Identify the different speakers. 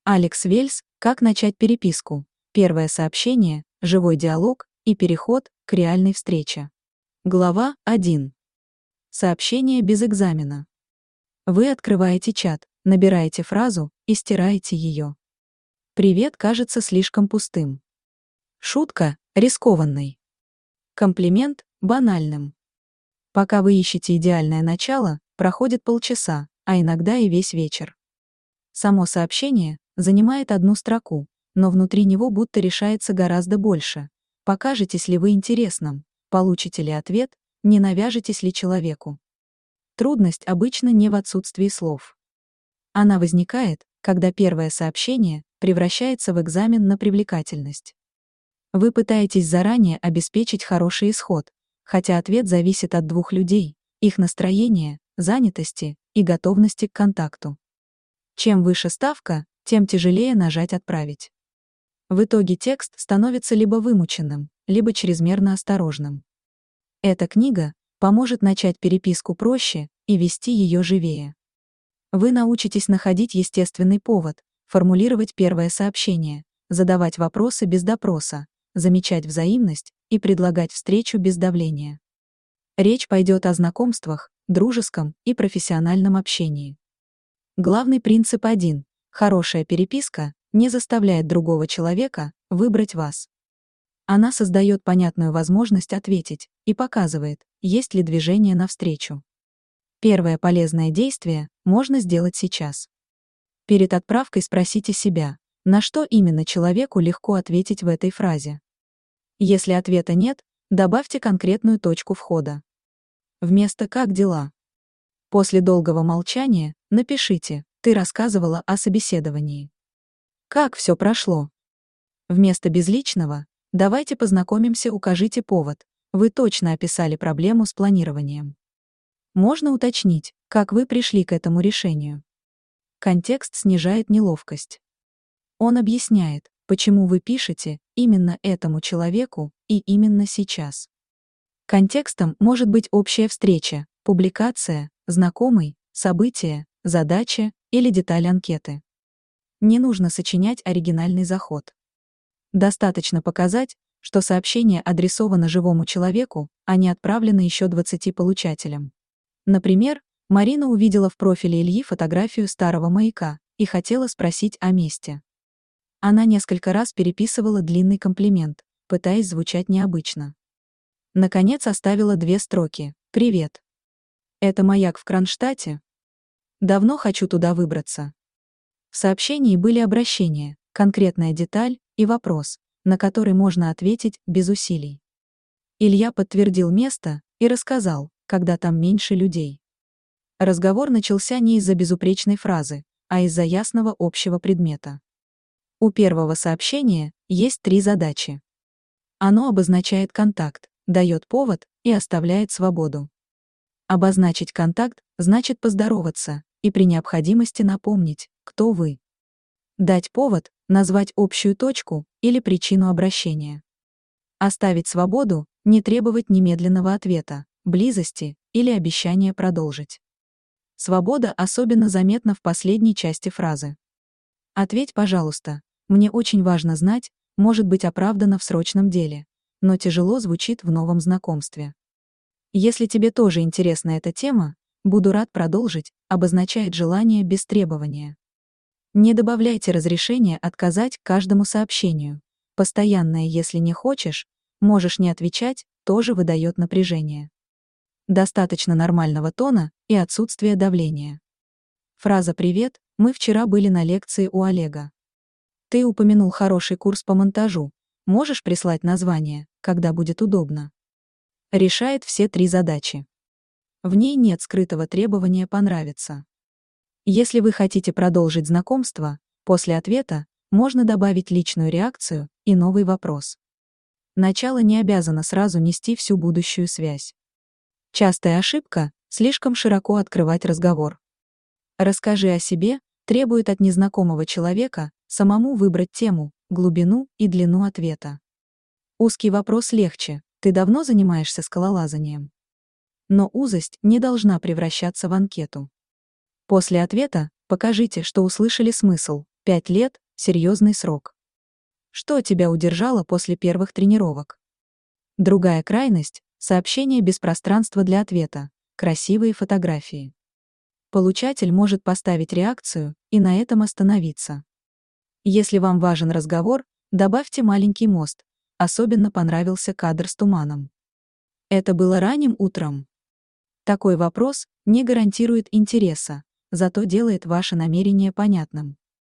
Speaker 1: Алекс Вельс «Как начать переписку». Первое сообщение, живой диалог и переход к реальной встрече. Глава 1. Сообщение без экзамена. Вы открываете чат, набираете фразу и стираете ее. Привет кажется слишком пустым. Шутка – рискованной. Комплимент – банальным. Пока вы ищете идеальное начало, проходит полчаса, а иногда и весь вечер. Само сообщение занимает одну строку, но внутри него будто решается гораздо больше. Покажетесь ли вы интересным, получите ли ответ, не навяжетесь ли человеку. Трудность обычно не в отсутствии слов. Она возникает, когда первое сообщение превращается в экзамен на привлекательность. Вы пытаетесь заранее обеспечить хороший исход, хотя ответ зависит от двух людей, их настроения, занятости и готовности к контакту. Чем выше ставка, тем тяжелее нажать «Отправить». В итоге текст становится либо вымученным, либо чрезмерно осторожным. Эта книга поможет начать переписку проще и вести ее живее. Вы научитесь находить естественный повод, формулировать первое сообщение, задавать вопросы без допроса, замечать взаимность и предлагать встречу без давления. Речь пойдет о знакомствах, дружеском и профессиональном общении. Главный принцип 1. Хорошая переписка не заставляет другого человека выбрать вас. Она создает понятную возможность ответить и показывает, есть ли движение навстречу. Первое полезное действие можно сделать сейчас. Перед отправкой спросите себя, на что именно человеку легко ответить в этой фразе. Если ответа нет, добавьте конкретную точку входа. Вместо «как дела?». После долгого молчания напишите «ты рассказывала о собеседовании». Как все прошло? Вместо безличного «давайте познакомимся, укажите повод», вы точно описали проблему с планированием. Можно уточнить, как вы пришли к этому решению. Контекст снижает неловкость. Он объясняет, почему вы пишете именно этому человеку и именно сейчас. Контекстом может быть общая встреча, публикация, знакомый, событие, задача или деталь анкеты. Не нужно сочинять оригинальный заход. Достаточно показать, что сообщение адресовано живому человеку, а не отправлено еще 20 получателям. Например, Марина увидела в профиле Ильи фотографию старого маяка и хотела спросить о месте. Она несколько раз переписывала длинный комплимент, пытаясь звучать необычно. Наконец оставила 2 строки. «Привет. Это маяк в Кронштадте? Давно хочу туда выбраться». В сообщении были обращения, конкретная деталь и вопрос, на который можно ответить без усилий. Илья подтвердил место и рассказал, когда там меньше людей. Разговор начался не из-за безупречной фразы, а из-за ясного общего предмета. У первого сообщения есть 3 задачи. Оно обозначает контакт, дает повод и оставляет свободу. Обозначить контакт значит поздороваться и при необходимости напомнить, кто вы. Дать повод, назвать общую точку или причину обращения. Оставить свободу, не требовать немедленного ответа, близости или обещания продолжить. Свобода особенно заметна в последней части фразы. Ответь, пожалуйста, мне очень важно знать, может быть оправдано в срочном деле, но тяжело звучит в новом знакомстве. Если тебе тоже интересна эта тема, буду рад продолжить, обозначает желание без требования. Не добавляйте разрешения отказать каждому сообщению. Постоянное «если не хочешь», можешь не отвечать, тоже выдает напряжение. Достаточно нормального тона и отсутствия давления. Фраза «Привет, мы вчера были на лекции у Олега. Ты упомянул хороший курс по монтажу. Можешь прислать название, когда будет удобно?» Решает все 3 задачи. В ней нет скрытого требования понравиться. Если вы хотите продолжить знакомство, после ответа можно добавить личную реакцию и новый вопрос. Начало не обязано сразу нести всю будущую связь. Частая ошибка – слишком широко открывать разговор. «Расскажи о себе» требует от незнакомого человека самому выбрать тему, глубину и длину ответа. Узкий вопрос легче. Ты давно занимаешься скалолазанием? Но узость не должна превращаться в анкету. После ответа покажите, что услышали смысл, 5 лет – серьезный срок. Что тебя удержало после первых тренировок? Другая крайность – сообщение без пространства для ответа, красивые фотографии. Получатель может поставить реакцию и на этом остановиться. Если вам важен разговор, добавьте маленький мост. Особенно понравился кадр с туманом. Это было ранним утром. Такой вопрос не гарантирует интереса, зато делает ваше намерение понятным.